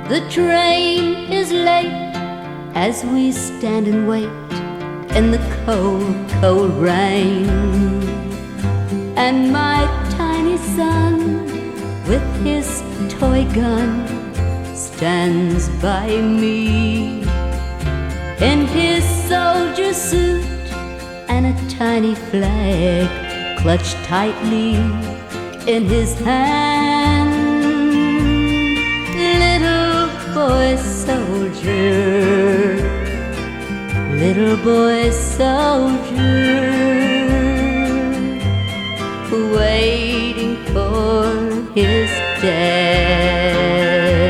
The train is late as we stand and wait in the cold, cold rain. And my tiny son with his toy gun stands by me in his soldier suit and a tiny flag clutched tightly in his hand. Little boy soldier, little boy soldier, waiting for his dad.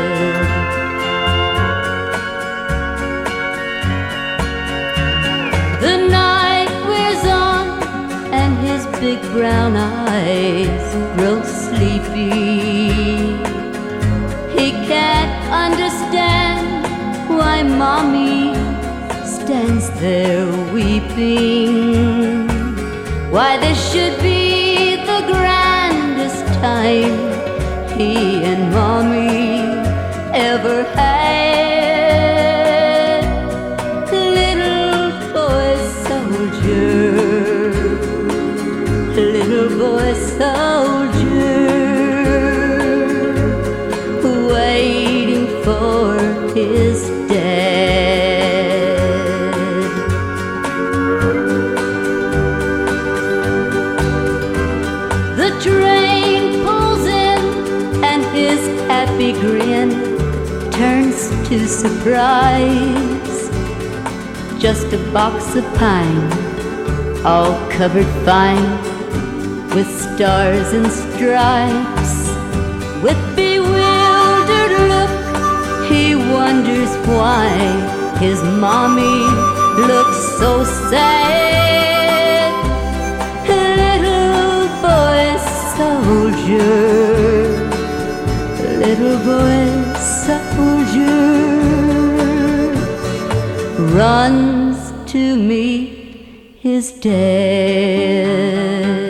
The night wears on and his big brown eyes grow sleepy. He can't understand why Mommy stands there weeping, why this should be the grandest time he and Mommy ever had. Little boy soldier, little boy soldier, waiting for his dad. The train pulls in and his happy grin turns to surprise. Just a box of pine, all covered fine with stars and stripes. With bewildered look, he wonders why his Mommy looks so sad. Little boy soldier, little boy soldier, runs to meet his dad.